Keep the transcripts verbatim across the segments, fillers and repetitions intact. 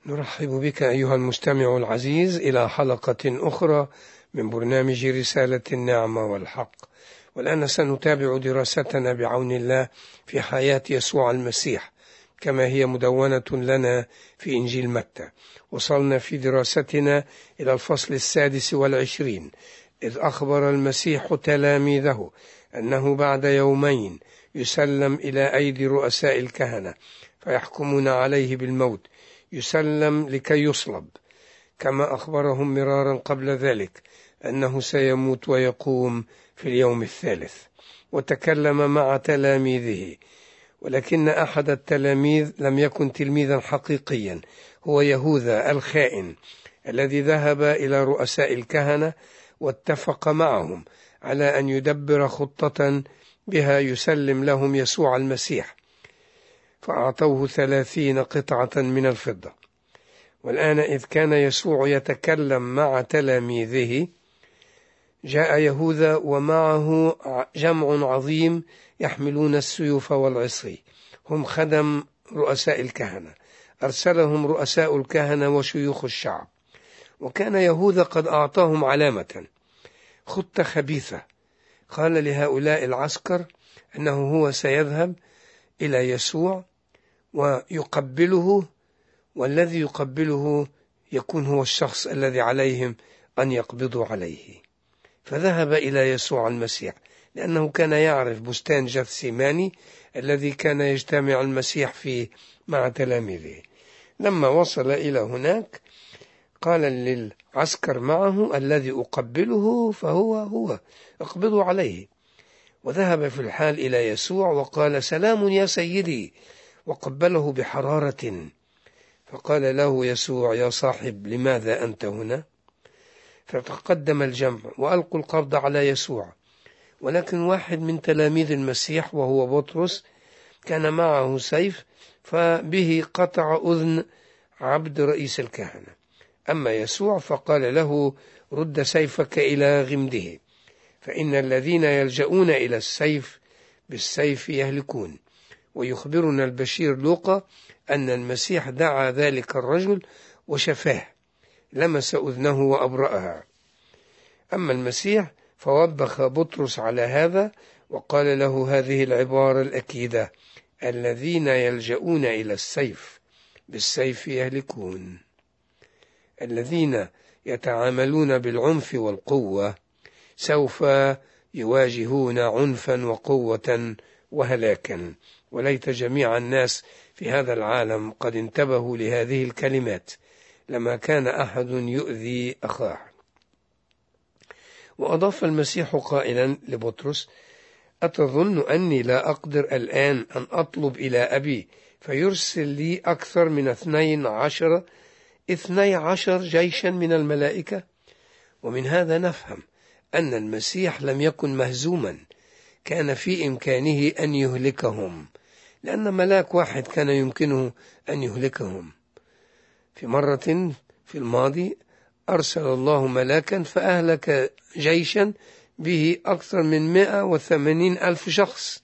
نرحب بك أيها المستمع العزيز إلى حلقة أخرى من برنامج رسالة النعمة والحق. والآن سنتابع دراستنا بعون الله في حياة يسوع المسيح كما هي مدونة لنا في إنجيل متى. وصلنا في دراستنا إلى الفصل السادس والعشرين، إذ أخبر المسيح تلاميذه أنه بعد يومين يسلم إلى أيدي رؤساء الكهنة فيحكمون عليه بالموت، يسلم لكي يصلب، كما أخبرهم مرارا قبل ذلك أنه سيموت ويقوم في اليوم الثالث. وتكلم مع تلاميذه، ولكن أحد التلاميذ لم يكن تلميذا حقيقيا، هو يهوذا الخائن الذي ذهب إلى رؤساء الكهنة واتفق معهم على أن يدبر خطة بها يسلم لهم يسوع المسيح، فأعطوه ثلاثين قطعة من الفضة. والآن إذ كان يسوع يتكلم مع تلاميذه، جاء يهوذا ومعه جمع عظيم يحملون السيوف والعصي، هم خدم رؤساء الكهنة، أرسلهم رؤساء الكهنة وشيوخ الشعب. وكان يهوذا قد أعطاهم علامة، خطة خبيثة، قال لهؤلاء العسكر أنه هو سيذهب إلى يسوع ويقبله، والذي يقبله يكون هو الشخص الذي عليهم أن يقبضوا عليه. فذهب إلى يسوع المسيح لأنه كان يعرف بستان جثسيماني الذي كان يجتمع المسيح فيه مع تلاميذه. لما وصل إلى هناك قال للعسكر معه: الذي أقبله فهو هو، اقبضوا عليه. وذهب في الحال إلى يسوع وقال: سلام يا سيدي، وقبله بحرارة. فقال له يسوع: يا صاحب، لماذا أنت هنا؟ فتقدم الجمع وألقوا القبض على يسوع، ولكن واحد من تلاميذ المسيح وهو بطرس كان معه سيف، فبه قطع أذن عبد رئيس الكهنة. أما يسوع فقال له: رد سيفك إلى غمده، فإن الذين يلجؤون إلى السيف بالسيف يهلكون. ويخبرنا البشير لوقا أن المسيح دعا ذلك الرجل وشفاه، لمس أذنه وأبرأها. أما المسيح فوبخ بطرس على هذا وقال له هذه العبارة الأكيدة: الذين يلجؤون إلى السيف بالسيف يهلكون. الذين يتعاملون بالعنف والقوة سوف يواجهون عنفا وقوة وهلاكا. وليت جميع الناس في هذا العالم قد انتبهوا لهذه الكلمات لما كان أحد يؤذي أخاه. وأضاف المسيح قائلا لبطرس: أتظن أني لا أقدر الآن أن أطلب إلى أبي فيرسل لي أكثر من اثني عشر اثني عشر جيشا من الملائكة؟ ومن هذا نفهم أن المسيح لم يكن مهزوما، كان في إمكانه أن يهلكهم، لأن ملاك واحد كان يمكنه أن يهلكهم. في مرة في الماضي أرسل الله ملاكا فأهلك جيشا به أكثر من مئة وثمانين ألف شخص.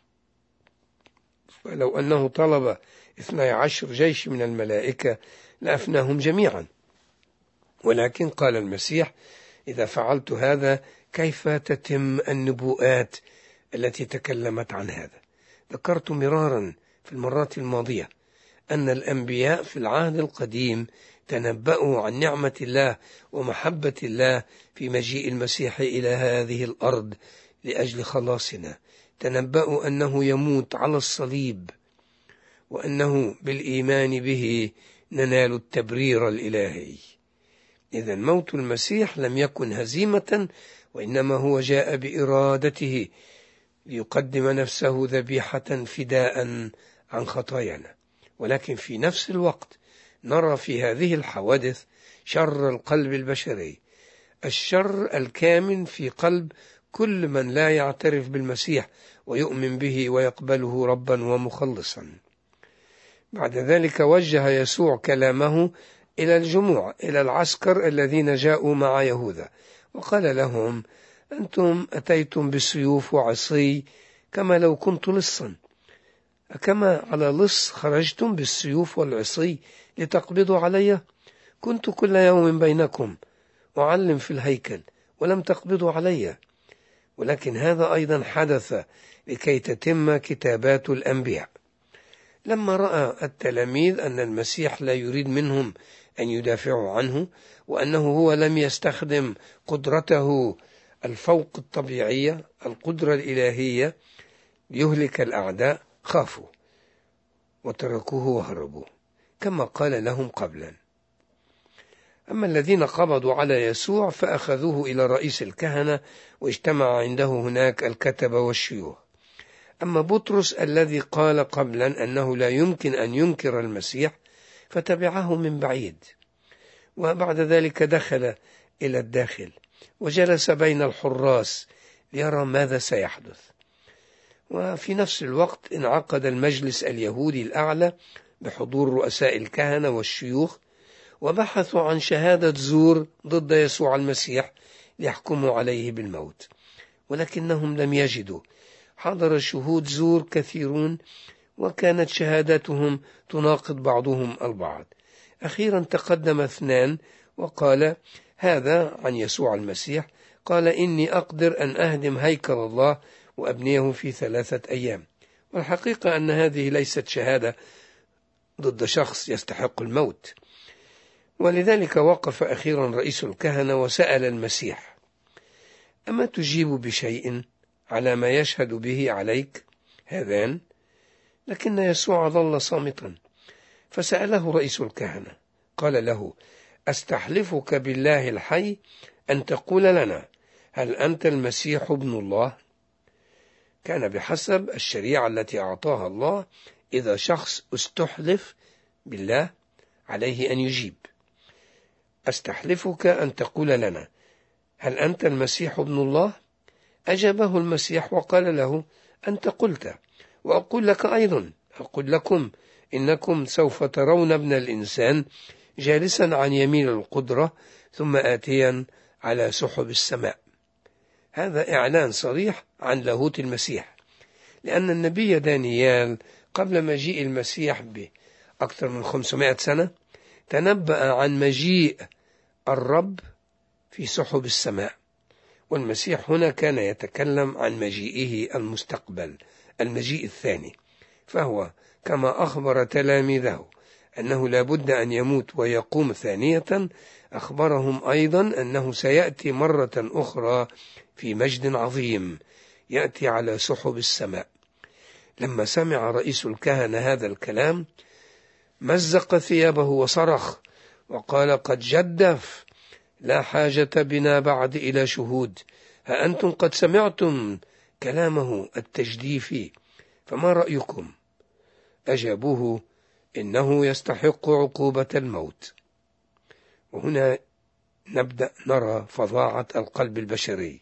فلو أنه طلب اثني عشر جيش من الملائكة لأفناهم جميعا. ولكن قال المسيح: إذا فعلت هذا كيف تتم النبوءات التي تكلمت عن هذا؟ ذكرت مرارا في المرات الماضية أن الأنبياء في العهد القديم تنبأوا عن نعمة الله ومحبة الله في مجيء المسيح إلى هذه الأرض لأجل خلاصنا. تنبأوا أنه يموت على الصليب، وأنه بالإيمان به ننال التبرير الإلهي. إذن موت المسيح لم يكن هزيمة، وإنما هو جاء بإرادته ليقدم نفسه ذبيحة فداء عن خطايانا. ولكن في نفس الوقت نرى في هذه الحوادث شر القلب البشري، الشر الكامن في قلب كل من لا يعترف بالمسيح ويؤمن به ويقبله ربا ومخلصا. بعد ذلك وجه يسوع كلامه إلى الجموع، إلى العسكر الذين جاءوا مع يهوذا، وقال لهم: أنتم أتيتم بالسيوف وعصي كما لو كنت لصا، أكما على لص خرجتم بالسيوف والعصي لتقبضوا علي؟ كنت كل يوم بينكم أعلم في الهيكل ولم تقبضوا علي. ولكن هذا أيضا حدث لكي تتم كتابات الأنبياء. لما رأى التلاميذ أن المسيح لا يريد منهم أن يدافعوا عنه، وأنه هو لم يستخدم قدرته الفوق الطبيعية القدرة الإلهية ليهلك الأعداء، خافوا وتركوه وهربوا كما قال لهم قبلا. أما الذين قبضوا على يسوع فأخذوه إلى رئيس الكهنة، واجتمع عنده هناك الكتبة والشيوخ. أما بطرس الذي قال قبلا أنه لا يمكن أن ينكر المسيح فتبعه من بعيد، وبعد ذلك دخل إلى الداخل وجلس بين الحراس ليرى ماذا سيحدث. وفي نفس الوقت انعقد المجلس اليهودي الأعلى بحضور رؤساء الكهنة والشيوخ، وبحثوا عن شهادة زور ضد يسوع المسيح ليحكموا عليه بالموت، ولكنهم لم يجدوا. حضر شهود زور كثيرون وكانت شهادتهم تناقض بعضهم البعض. أخيرا تقدم اثنان وقال هذا عن يسوع المسيح، قال إني أقدر أن أهدم هيكل الله وأبنيه في ثلاثة أيام. والحقيقة أن هذه ليست شهادة ضد شخص يستحق الموت. ولذلك وقف أخيرا رئيس الكهنة وسأل المسيح: أما تجيب بشيء على ما يشهد به عليك هذان؟ لكن يسوع ظل صامتا. فسأله رئيس الكهنة قال له: أستحلفك بالله الحي أن تقول لنا هل أنت المسيح ابن الله؟ كان بحسب الشريعة التي أعطاها الله إذا شخص استحلف بالله عليه أن يجيب. أستحلفك أن تقول لنا هل أنت المسيح ابن الله؟ أجابه المسيح وقال له: أنت قلت، وأقول لك أيضا، أقول لكم إنكم سوف ترون ابن الإنسان جالسا عن يمين القدرة ثم آتيا على سحب السماء. هذا إعلان صريح عن لاهوت المسيح، لأن النبي دانيال قبل مجيء المسيح بأكثر من خمسمائة سنة تنبأ عن مجيء الرب في سحب السماء، والمسيح هنا كان يتكلم عن مجيئه المستقبل، المجيء الثاني. فهو كما أخبر تلاميذه أنه لا بد أن يموت ويقوم ثانية، أخبرهم أيضا أنه سيأتي مرة أخرى في مجد عظيم، يأتي على سحب السماء. لما سمع رئيس الكهنة هذا الكلام مزق ثيابه وصرخ وقال: قد جدف، لا حاجة بنا بعد إلى شهود، ها أنتم قد سمعتم كلامه التجديفي، فما رأيكم؟ أجابوه: إنه يستحق عقوبة الموت. وهنا نبدأ نرى فظاعة القلب البشري.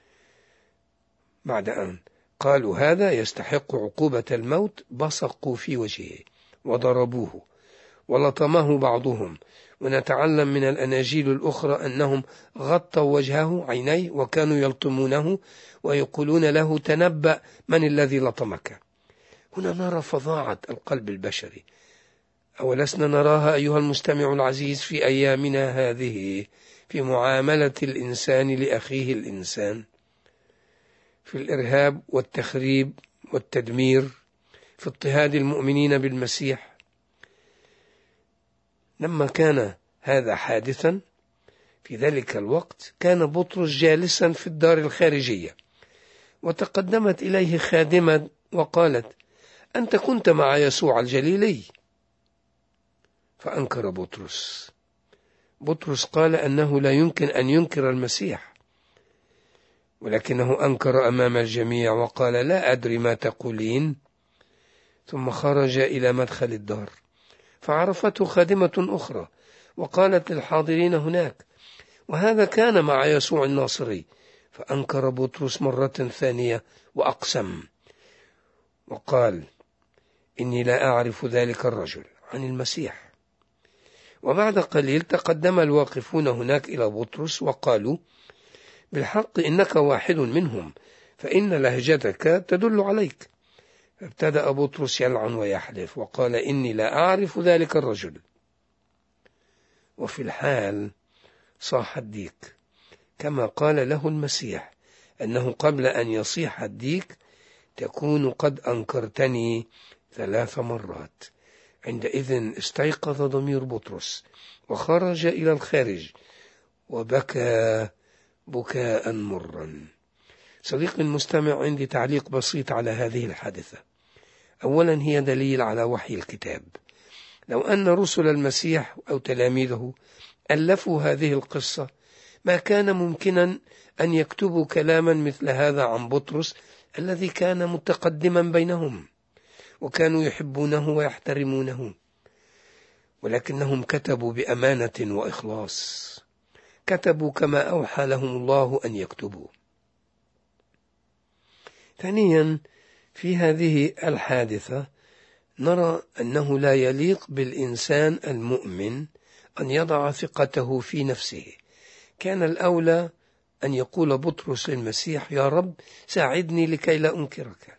بعد أن قالوا هذا يستحق عقوبة الموت بصقوا في وجهه وضربوه ولطمه بعضهم. ونتعلم من الأناجيل الأخرى أنهم غطوا وجهه عينيه وكانوا يلطمونه ويقولون له: تنبأ، من الذي لطمك؟ هنا نرى فظاعة القلب البشري. أولسنا نراها أيها المستمع العزيز في أيامنا هذه في معاملة الإنسان لأخيه الإنسان، في الإرهاب والتخريب والتدمير، في اضطهاد المؤمنين بالمسيح. لما كان هذا حادثا في ذلك الوقت كان بطرس جالسا في الدار الخارجية، وتقدمت إليه خادمة وقالت: أنت كنت مع يسوع الجليلي. فأنكر بطرس. بطرس قال أنه لا يمكن أن ينكر المسيح، ولكنه أنكر أمام الجميع وقال: لا أدري ما تقولين. ثم خرج إلى مدخل الدار فعرفته خادمة أخرى وقالت للحاضرين هناك: وهذا كان مع يسوع الناصري. فأنكر بطرس مرة ثانية وأقسم وقال: إني لا أعرف ذلك الرجل، عن المسيح. وبعد قليل تقدم الواقفون هناك إلى بطرس وقالوا: بالحق إنك واحد منهم، فإن لهجتك تدل عليك. ابتدأ بطرس يلعن ويحلف وقال إني لا أعرف ذلك الرجل. وفي الحال صاح الديك، كما قال له المسيح أنه قبل أن يصيح الديك تكون قد أنكرتني ثلاث مرات. عندئذ استيقظ ضمير بطرس وخرج إلى الخارج وبكى بكاء مرا. صديقي المستمع، عندي تعليق بسيط على هذه الحادثة. أولا، هي دليل على وحي الكتاب. لو أن رسل المسيح أو تلاميذه ألفوا هذه القصة ما كان ممكنا أن يكتبوا كلاما مثل هذا عن بطرس الذي كان متقدما بينهم وكانوا يحبونه ويحترمونه، ولكنهم كتبوا بأمانة وإخلاص، كتبوا كما أوحى لهم الله أن يكتبوا. ثانيا، في هذه الحادثة نرى أنه لا يليق بالإنسان المؤمن أن يضع ثقته في نفسه. كان الأولى أن يقول بطرس للمسيح: يا رب ساعدني لكي لا أنكرك.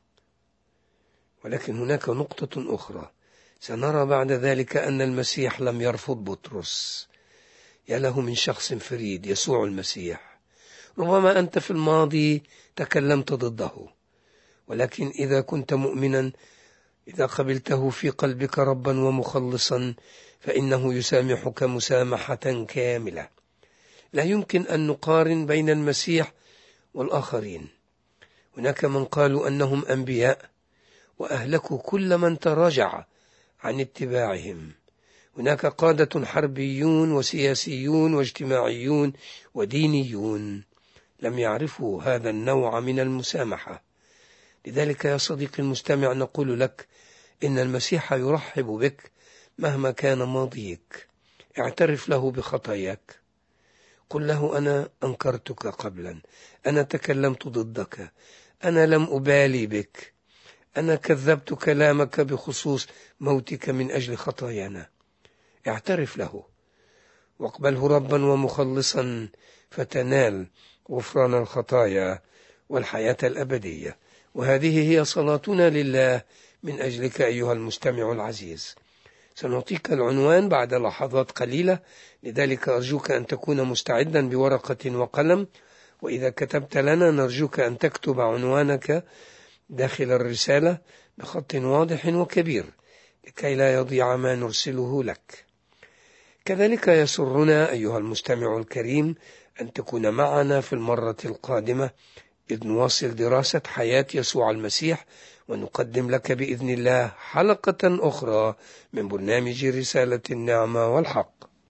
ولكن هناك نقطة أخرى، سنرى بعد ذلك أن المسيح لم يرفض بطرس. يا له من شخص فريد، يسوع المسيح. ربما أنت في الماضي تكلمت ضده، ولكن إذا كنت مؤمنا، إذا قبلته في قلبك ربا ومخلصا، فإنه يسامحك مسامحة كاملة. لا يمكن أن نقارن بين المسيح والآخرين. هناك من قالوا أنهم أنبياء وأهلكوا كل من تراجع عن اتباعهم. هناك قادة حربيون وسياسيون واجتماعيون ودينيون لم يعرفوا هذا النوع من المسامحة. لذلك يا صديقي المستمع، نقول لك إن المسيح يرحب بك مهما كان ماضيك. اعترف له بخطاياك، قل له: أنا أنكرتك قبلا، أنا تكلمت ضدك، أنا لم أبالي بك، أنا كذبت كلامك بخصوص موتك من أجل خطايانا. اعترف له واقبله ربا ومخلصا، فتنال غفران الخطايا والحياة الأبدية. وهذه هي صلاتنا لله من أجلك أيها المستمع العزيز. سنعطيك العنوان بعد لحظات قليلة، لذلك أرجوك أن تكون مستعدا بورقة وقلم، وإذا كتبت لنا نرجوك أن تكتب عنوانك داخل الرسالة بخط واضح وكبير لكي لا يضيع ما نرسله لك. كذلك يسرنا أيها المستمع الكريم أن تكون معنا في المرة القادمة، إذ نواصل دراسة حياة يسوع المسيح، ونقدم لك بإذن الله حلقة أخرى من برنامج رسالة النعمة والحق.